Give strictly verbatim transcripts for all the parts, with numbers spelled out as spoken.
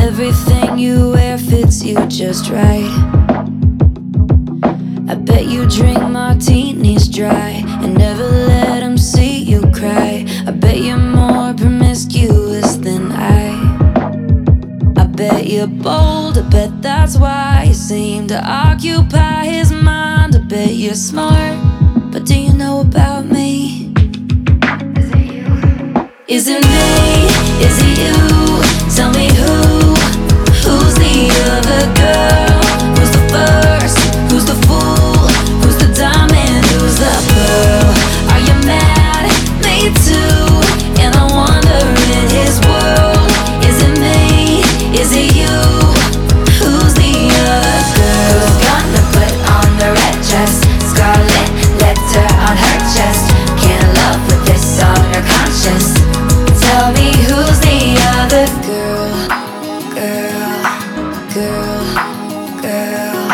Everything you wear fits you just right. I bet you drink martinis dry and never let them see you cry. I bet you're more promiscuous than I. I bet you're bold, I bet that's why you seem to occupy his mind. I bet you're smart, but do you know about me? Is it me? Is it you? Tell me who? Who's the other girl? Who's the first? Who's the fool? Who's the diamond? Who's the pearl? Are you mad? Me too. And I wonder in his world. Is it me? Is it you? Who's the other girl? Who's gonna put on the red dress? Scarlet letter on her chest. Can't love with this on her conscience. Tell me who's the other Girl, girl, girl, girl.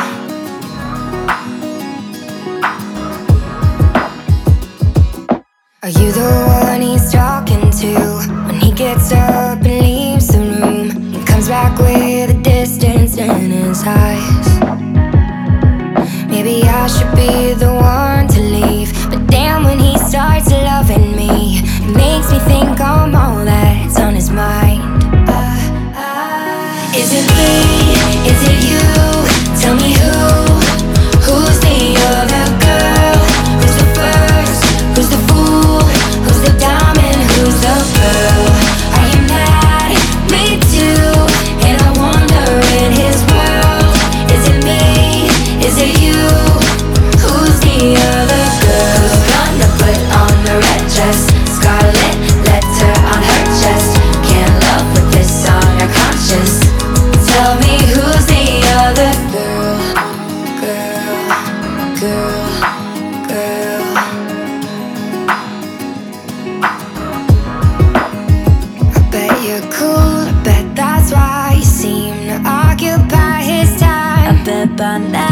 Are you the one he's talking to when he gets up and leaves the room and comes back with a distance in his eyes? Maybe I should be the one to leave, but damn, when he starts loving me, it makes me think I'm all that's on his mind. uh, uh, Is it me? Is it you? Tell me who? Who's the other girl? Who's the first? Who's the fool? Who's the diamond? Who's the pearl? Are you mad? Me too. And I wonder in his world. Is it me? Is it you? Who's the other girl? Who's gonna put on the red dress? Scarlet letter on her chest. Can't love with this on her conscience. Tell me who's the other Girl, girl, girl, girl. I bet you're cool, I bet that's why you seem to occupy his time. I bet by now